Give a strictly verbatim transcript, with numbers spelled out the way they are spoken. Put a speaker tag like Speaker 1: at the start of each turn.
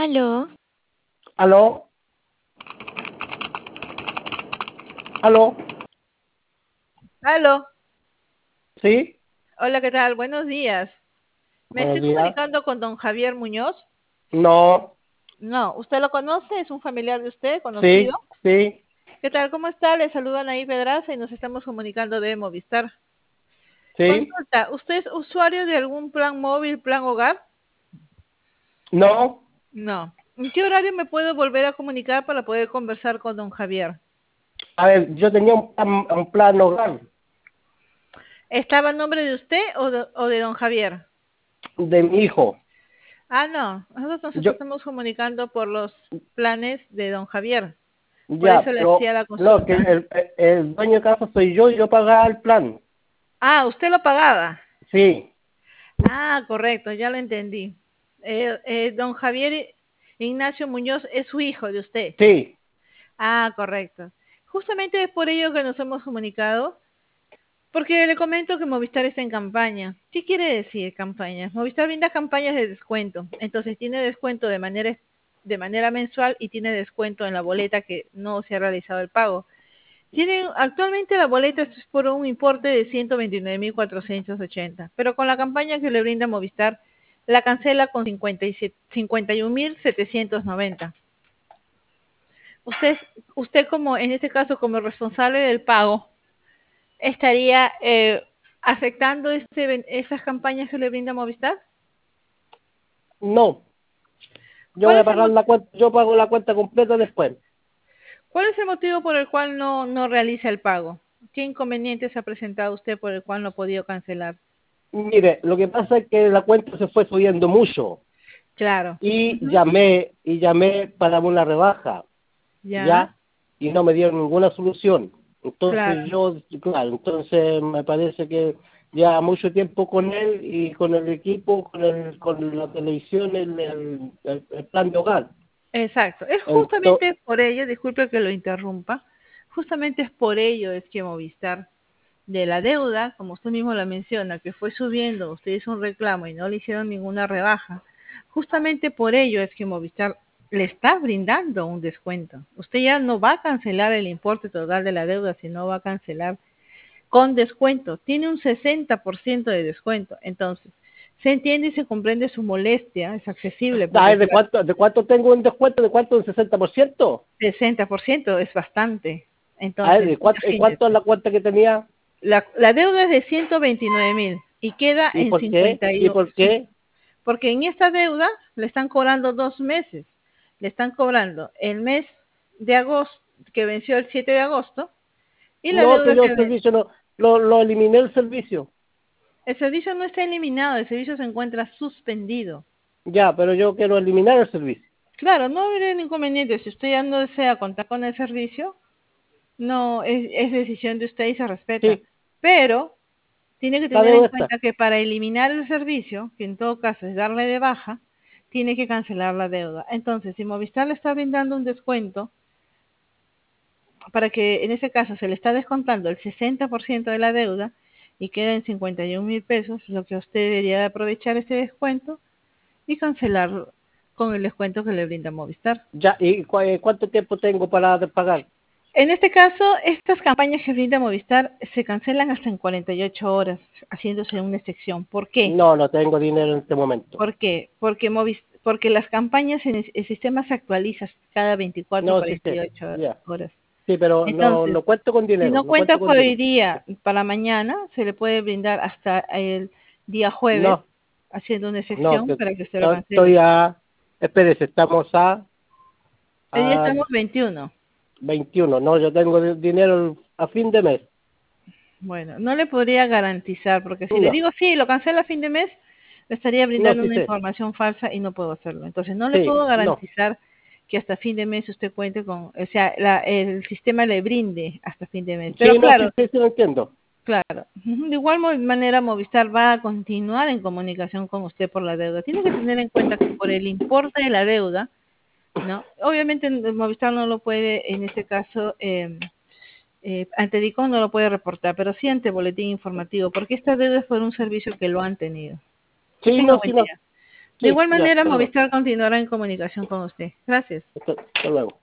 Speaker 1: Aló,
Speaker 2: ¿Aló? ¿Aló?
Speaker 3: Aló,
Speaker 2: ¿Sí?
Speaker 3: hola, ¿qué tal? Buenos días. ¿Me
Speaker 2: Buenos
Speaker 3: estoy
Speaker 2: días.
Speaker 3: comunicando con don Javier Muñoz?
Speaker 2: No.
Speaker 3: No, ¿usted lo conoce? ¿Es un familiar de usted, conocido?
Speaker 2: Sí, sí,
Speaker 3: ¿Qué tal? ¿Cómo está? Le saludan ahí Pedraza y nos estamos comunicando de Movistar.
Speaker 2: sí.
Speaker 3: Consulta, ¿usted es usuario de algún plan móvil, plan hogar?
Speaker 2: No.
Speaker 3: No. ¿En qué horario me puedo volver a comunicar para poder conversar con don Javier?
Speaker 2: A ver, yo tenía un plan, un plan hogar
Speaker 3: ¿Estaba en nombre de usted o de, o de don Javier?
Speaker 2: de mi hijo.
Speaker 3: Ah, no. Nosotros nos
Speaker 2: Yo,
Speaker 3: estamos comunicando por los planes de don Javier. Por eso
Speaker 2: ya,
Speaker 3: le
Speaker 2: pero
Speaker 3: hacía la
Speaker 2: no, que
Speaker 3: consulta.
Speaker 2: el, el dueño de casa soy yo y yo pagaba el plan.
Speaker 3: Ah, usted lo pagaba.
Speaker 2: Sí,
Speaker 3: Ah, correcto, ya lo entendí. Eh, eh, don Javier Ignacio Muñoz es su hijo de usted.
Speaker 2: sí.
Speaker 3: Ah, correcto. Justamente es por ello que nos hemos comunicado, porque le comento que Movistar está en campaña. ¿Qué quiere decir campaña? Movistar brinda campañas de descuento. Entonces tiene descuento de manera de manera mensual y tiene descuento en la boleta que no se ha realizado el pago. Tienen, actualmente la boleta es por un importe de ciento veintinueve mil cuatrocientos ochenta, pero con la campaña que le brinda Movistar, la cancela con cincuenta y siete cincuenta y un mil setecientos noventa. Usted, usted como, en este caso, como responsable del pago, estaría eh, aceptando este, ben- esas campañas que le brinda Movistar.
Speaker 2: No. Yo
Speaker 3: ¿Cuál
Speaker 2: voy a
Speaker 3: es el,
Speaker 2: pagar
Speaker 3: mo-
Speaker 2: la cuenta, yo pago la cuenta completa después.
Speaker 3: cuál es el motivo por el cual no, no realiza el pago? ¿Qué inconvenientes ha presentado usted por el cual no ha podido cancelar?
Speaker 2: Mire, lo que pasa es que la cuenta se fue subiendo mucho
Speaker 3: Claro.
Speaker 2: y
Speaker 3: Ujú.
Speaker 2: llamé y llamé para una rebaja.
Speaker 3: Ya,
Speaker 2: ¿Ya? Y no me dieron ninguna solución. Entonces
Speaker 3: claro.
Speaker 2: yo, claro, entonces me parece que ya mucho tiempo con él y con el equipo, con el, con la televisión, el, el, el- el plan de hogar.
Speaker 3: Exacto, es
Speaker 2: Ento-
Speaker 3: justamente por ello, disculpe que lo interrumpa, justamente es por ello es que Movistar de la deuda, como usted mismo la menciona, que fue subiendo, usted hizo un reclamo y no le hicieron ninguna rebaja, justamente por ello es que Movistar le está brindando un descuento. Usted ya no va a cancelar el importe total de la deuda, sino va a cancelar con descuento. Tiene un sesenta por ciento de descuento. Entonces, se entiende y se comprende su molestia, es accesible, porque
Speaker 2: ¿Sabes de cuánto, de cuánto tengo un descuento? ¿De cuánto? ¿Un sesenta por ciento?
Speaker 3: sesenta por ciento es bastante.
Speaker 2: A ver,
Speaker 3: Entonces,
Speaker 2: ¿de cuánto, de cuánto es
Speaker 3: imagínese,
Speaker 2: la cuenta que tenía?
Speaker 3: la, la deuda es de ciento veintinueve mil y queda
Speaker 2: ¿Y
Speaker 3: en
Speaker 2: por qué?
Speaker 3: cincuenta y
Speaker 2: ¿Y
Speaker 3: uno,
Speaker 2: por qué?
Speaker 3: porque en esta deuda le están cobrando dos meses. Le están cobrando el mes de agosto, que venció el siete de agosto, y la
Speaker 2: No, que
Speaker 3: deuda
Speaker 2: yo
Speaker 3: que
Speaker 2: el
Speaker 3: ven-
Speaker 2: servicio no, lo, lo eliminé el servicio.
Speaker 3: el servicio no está eliminado, el servicio se encuentra suspendido.
Speaker 2: Ya, pero yo quiero eliminar el servicio.
Speaker 3: Claro, no habrá ningún inconveniente. Si usted ya no desea contar con el servicio, no es, es decisión de usted y se respeta.
Speaker 2: Sí,
Speaker 3: Pero tiene que
Speaker 2: la
Speaker 3: tener en
Speaker 2: deuda está.
Speaker 3: cuenta que para eliminar el servicio, que en todo caso es darle de baja, tiene que cancelar la deuda. Entonces, si Movistar le está brindando un descuento, para que en ese caso se le está descontando el sesenta por ciento de la deuda y queda en cincuenta y un mil pesos, lo que usted debería de aprovechar ese descuento y cancelarlo con el descuento que le brinda Movistar.
Speaker 2: Ya, ¿y cu- eh, cuánto tiempo tengo para pagar?
Speaker 3: En este caso, estas campañas que brinda Movistar se cancelan hasta en cuarenta y ocho horas, haciéndose una excepción. ¿Por qué?
Speaker 2: No, no tengo dinero en este momento.
Speaker 3: ¿Por qué? Porque, Movis, porque las campañas en el, el sistema se actualiza cada veinticuatro o
Speaker 2: No, sí
Speaker 3: cuarenta y
Speaker 2: sé.
Speaker 3: ocho
Speaker 2: Ya.
Speaker 3: horas.
Speaker 2: Sí, pero no,
Speaker 3: Entonces,
Speaker 2: no cuento con
Speaker 3: si
Speaker 2: dinero,
Speaker 3: no
Speaker 2: no cuento
Speaker 3: cuenta
Speaker 2: con
Speaker 3: por hoy
Speaker 2: dinero.
Speaker 3: día, para mañana se le puede brindar hasta el día jueves,
Speaker 2: No,
Speaker 3: haciendo una
Speaker 2: no,
Speaker 3: excepción
Speaker 2: que
Speaker 3: para que usted lo
Speaker 2: to- estoy
Speaker 3: cancele.
Speaker 2: a, espérese, estamos a,
Speaker 3: Hoy día
Speaker 2: a
Speaker 3: estamos veintiuno.
Speaker 2: veintiuno. No, yo tengo di- dinero a fin de mes.
Speaker 3: Bueno, no le podría garantizar, porque si le
Speaker 2: No,
Speaker 3: digo sí, lo cancela a fin de mes, le estaría
Speaker 2: no,
Speaker 3: brindando
Speaker 2: sí
Speaker 3: una
Speaker 2: sé.
Speaker 3: información falsa y no puedo hacerlo. Entonces, no le
Speaker 2: Sí,
Speaker 3: puedo
Speaker 2: no.
Speaker 3: garantizar que hasta fin de mes usted cuente con, o sea, la, el sistema le brinde hasta fin de mes. Pero
Speaker 2: Sí, no, sí,
Speaker 3: claro,
Speaker 2: sí, sí lo entiendo.
Speaker 3: claro, ujú, de igual mo- manera Movistar va a continuar en comunicación con usted por la deuda. Tiene que tener en cuenta que por el importe de la deuda, ¿no? Obviamente Movistar no lo puede, en este caso, eh, eh, ante DICOM no lo puede reportar, pero sí ante boletín informativo, porque esta deuda es por un servicio que lo han tenido. Que
Speaker 2: Sí,
Speaker 3: tenga
Speaker 2: no,
Speaker 3: buen
Speaker 2: sí, no.
Speaker 3: día. De igual
Speaker 2: ya,
Speaker 3: manera,
Speaker 2: hasta luego.
Speaker 3: Movistar continuará en comunicación con usted. Gracias.
Speaker 2: Hasta, hasta luego.